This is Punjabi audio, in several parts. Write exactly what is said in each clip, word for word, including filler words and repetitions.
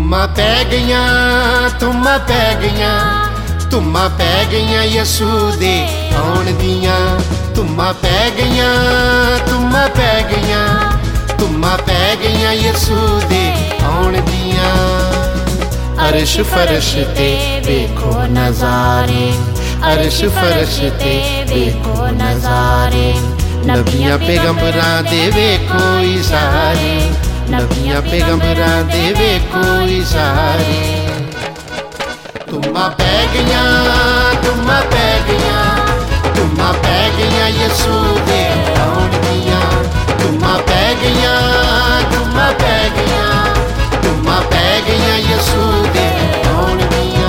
ਧੁੰਮਾਂ ਪੈ ਗਈਆਂ, ਧੁੰਮਾਂ ਪੈ ਗਈਆਂ, ਧੁੰਮਾਂ ਪੈ ਗਈਆਂ ਯਿਸੂ ਦੇ ਆਉਣ ਦੀਆਂ। ਧੁੰਮਾਂ ਪੈ ਗਈਆਂ, ਧੁੰਮਾਂ ਪੈ ਗਈਆਂ, ਧੁੰਮਾਂ ਪੈ ਗਈਆਂ ਯਿਸੂ ਦੇ ਆਉਣ ਦੀਆਂ। ਅਰਸ਼ ਫਰਸ਼ ਤੇ ਵੇਖੋ ਨਜ਼ਾਰੇ, ਅਰਸ਼ ਫਰਸ਼ ਤੇ ਵੇਖੋ ਨਜ਼ਾਰੇ, ਨਬੀਆਂ ਪੈਗੰਬਰਾਂ ਦੇ ਵੇਖੋ ਇਸ਼ਾਰੇ, ਨਬੀਆਂ ਪੈਗੰਬਰਾਂ ਦੇ ਵੇਖੋ ਇਸ਼ਾਰੇ। ਧੁੰਮਾਂ ਪੈ ਗਈਆਂ, ਧੁੰਮਾਂ ਪੈ ਗਈਆਂ, ਧੁੰਮਾਂ ਪੈ ਗਈਆਂ ਯਿਸੂ ਦੇ ਆਉਣ ਦੀਆਂ। ਧੁੰਮਾਂ ਪੈ ਗਈਆਂ, ਧੁੰਮਾਂ ਪੈ ਗਈਆਂ, ਧੁੰਮਾਂ ਪੈ ਗਈਆਂ ਯਿਸੂ ਦੇ ਆਉਣ ਦੀਆਂ।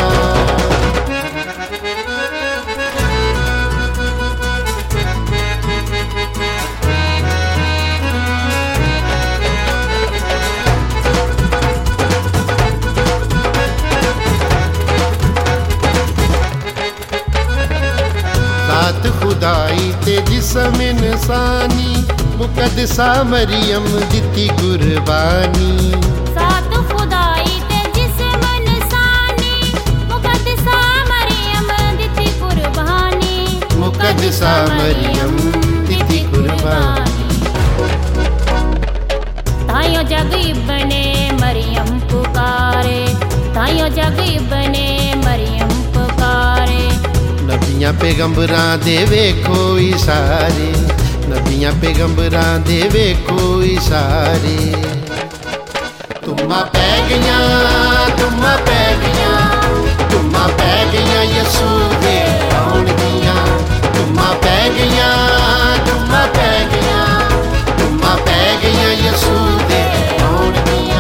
ज़ात खुदाई ते जिस्म इंसानी, मुकद्दसा मरियम दिती कुर्बानी। ज़ात खुदाई ते जिस्म इंसानी, मुकद्दसा मरियम दिती कुर्बानी, मुकद्दसा मरियम दिती कुर्बानी। ताइयों जग इब्ने मरियम पुकारे, ताइयों जग इब्ने मरियम पुकारे। नबियां पैगंबरां दे वेखो इशारे, नबियां पैगंबरां दे वेखो इशारे। धुम्मां पै गईयां, धुम्मां पै गईयां, धुम्मां पै गईयां यीशु दे आउण दियां। धुम्मां पै गईयां, धुम्मां पै गईयां, धुम्मां पै गईयां यीशु दे आउण दियां।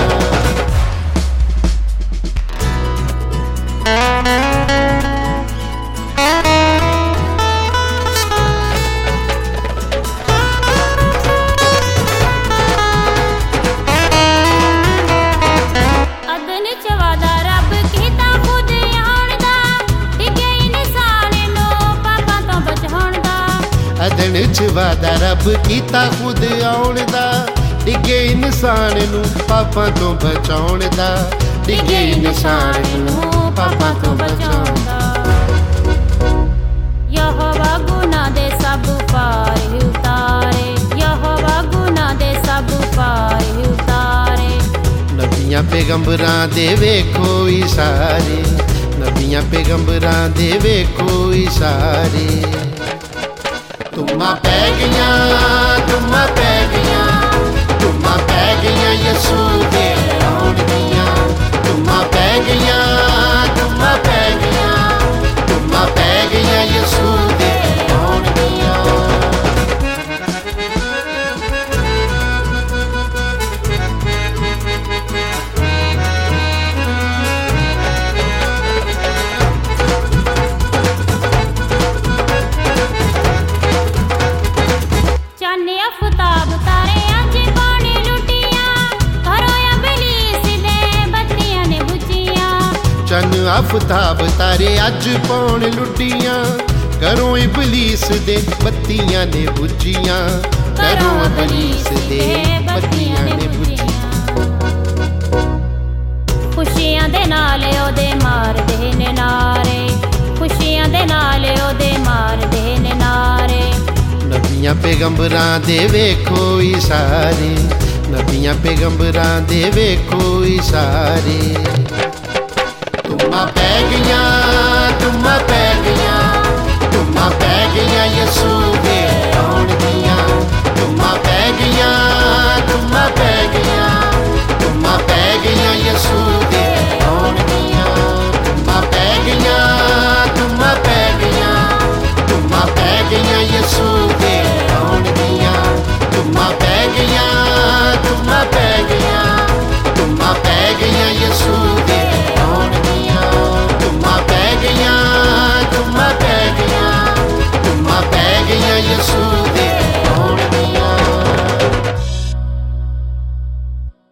ਅਦਣ ਚ ਵਾਦਾ ਰੱਬ ਕੀਤਾ ਖੁਦ ਆਉਣ ਦਾ, ਡਿੱਗੇ ਇਨਸਾਨ ਨੂੰ ਪਾਪਾਂ ਤੋਂ ਬਚਾਉਣ ਦਾ, ਡਿੱਗੇ ਇਨਸਾਨ ਨੂੰ ਪਾਪਾਂ ਤੋਂ ਬਚਾਉਣ ਦਾ। ਯਹੋਵਾ ਗੁਨਾਹ ਦੇ ਸਭ ਪਾਰ ਉਤਾਰੇ, ਯਹੋਵਾ ਗੁਨਾਹ ਦੇ ਸਭ ਪਾਰ ਉਤਾਰੇ। ਨਬੀਆਂ ਪੈਗੰਬਰਾਂ ਦੇ ਵੇਖੋ ਇਸ਼ਾਰੇ, ਨਬੀਆਂ ਪੈਗੰਬਰਾਂ ਦੇ ਵੇਖੋ ਇਸ਼ਾਰੇ। ਧੁੰਮਾਂ ਪੈ ਗਈਆਂ, ਧੁੰਮਾਂ ਪੈ ਗਈਆਂ, ਧੁੰਮਾਂ ਪੈ ਗਈਆਂ ਯਿਸੂ ਦੇ ਆਉਣ ਦੀਆਂ। ਧੁੰਮਾਂ ਪੈ ਗਈਆਂ, ਧੁੰਮਾਂ ਪੈ ਗਈਆਂ, ਧੁੰਮਾਂ ਪੈ ਗਈਆਂ ਯਿਸੂ ਦੇ ਆਉਣ ਦੀਆਂ। ਆਫਤਾਬ ਤਾਰੇ ਅੱਜ ਪਾਣੀ ਲੁੱਟੀਆਂ, ਘਰੋਂ ਇਬਲੀਸ ਦੇ ਬੱਤੀਆਂ ਨੇ ਬੁਝੀਆਂ। ਚੰਨ ਆਫਤਾਬ ਤਾਰੇ ਅੱਜ ਪਾਉਣ ਲੁੱਟੀਆਂ, ਘਰੋਂ ਇਬਲੀਸ ਦੇ ਬੱਤੀਆਂ ਨੇ ਬੁਝੀਆਂ, ਘਰੋਂ ਇਬਲੀਸ ਦੇ ਬੱਤੀਆਂ ਨੇ ਬੁਝੀਆਂ। ਖੁਸ਼ੀਆਂ ਦੇ ਨਾਲ ਉਹਦੇ ਮਾਰਦੇ ਨੇ ਨਾਰੇ, ਖੁਸ਼ੀਆਂ ਦੇ ਨਾਲ ਉਹਦੇ ਮਾਰਦੇ ਨੇ ਨਾਰੇ। ਨਬੀਆਂ ਪੈਗੰਬਰਾਂ ਦੇ ਵੇਖੋ ਇਸ਼ਾਰੇ, ਨਬੀਆਂ ਪੈਗੰਬਰਾਂ ਦੇ ਵੇਖੋ ਇਸ਼ਾਰੇ। ਧੁੰਮਾਂ ਪੈ ਗਈਆਂ, ਧੁੰਮਾਂ ਪੈ ਗਈਆਂ, ਧੁੰਮਾਂ ਪੈ ਗਈਆਂ ਯਿਸੂ ਦੇ ਆਉਣ ਦੀਆਂ। ਧੁੰਮਾਂ ਪੈ ਗਈਆਂ, ਧੁੰਮਾਂ